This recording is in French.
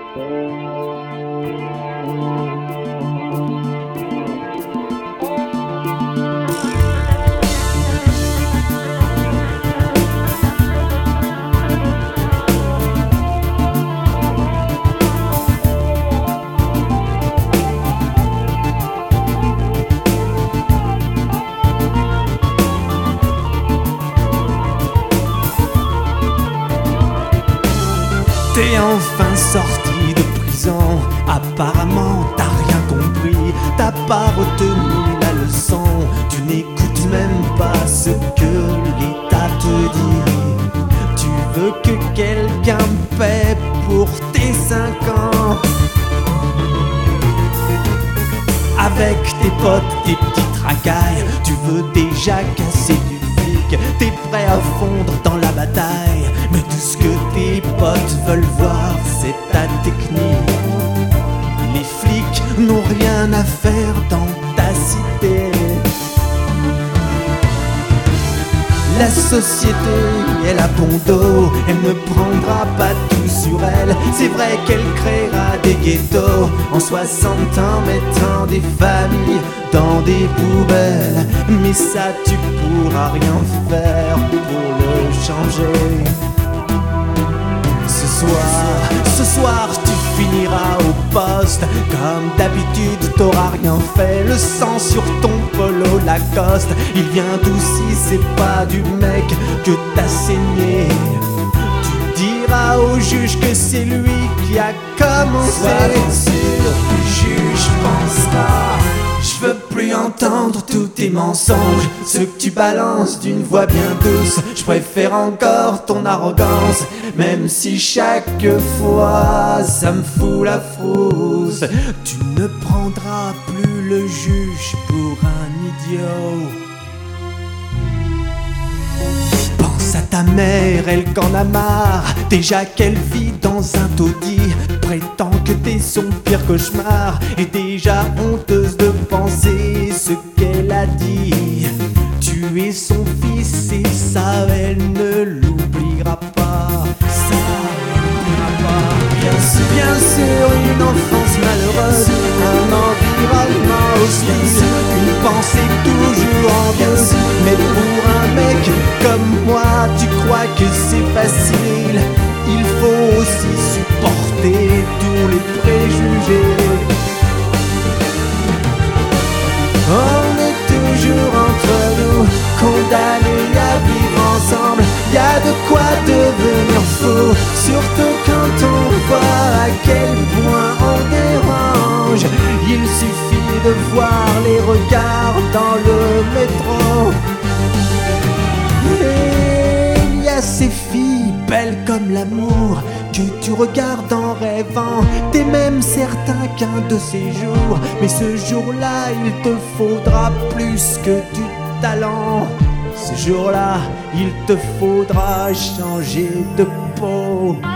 T'es enfin sorti de prison, apparemment t'as rien compris, t'as pas retenu la leçon, tu n'écoutes même pas ce que l'État te dit. Tu veux que quelqu'un paie pour tes 5 ans. Avec tes potes, tes petites racailles, tu veux déjà casser du flic, t'es prêt à fondre dans la bataille, mais tout ce que tes potes veulent voir, c'est ta technique. Les flics n'ont rien à faire dans ta cité. La société, elle a bon dos, elle ne prendra pas tout sur elle. C'est vrai qu'elle créera des ghettos en 60 ans, mettant des familles dans des poubelles. Mais ça, tu pourras rien faire pour le changer. Ce soir, tu finiras au poste. Comme d'habitude, t'auras rien fait. Le sang sur ton polo Lacoste, il vient d'où si c'est pas du mec que t'as saigné? Tu diras au juge que c'est lui qui a commencé. Sois bien sûr, le juge pensera: je veux plus entendre tous tes mensonges, ceux que tu balances d'une voix bien douce. Je préfère encore ton arrogance, même si chaque fois ça me fout la frousse. Tu ne prendras plus le juge pour un idiot. Pense à ta mère, elle qu'en a marre, déjà qu'elle vit dans un taudis, prétend que t'es son pire cauchemar, et déjà honteuse de penser ce qu'elle a dit. Tu es son fils et ça, elle ne l'oubliera pas. Ça, elle n'oubliera pas. Bien sûr, une enfance malheureuse, un environnement hostile, une pensée toujours envieuse. Mais pour un mec comme moi, tu crois que c'est facile? Il faut aussi supporter tous les préjugés. On est toujours entre nous, condamnés à vivre ensemble. Y a de quoi devenir fou, surtout quand on voit à quel point on dérange. Il suffit de voir les regards dans le métro. Et il y a ces filles belles comme l'amour que tu regardes en rêvant. T'es même certain qu'un de ces jours, mais ce jour-là, il te faudra plus que du talent. Ce jour-là, il te faudra changer de peau.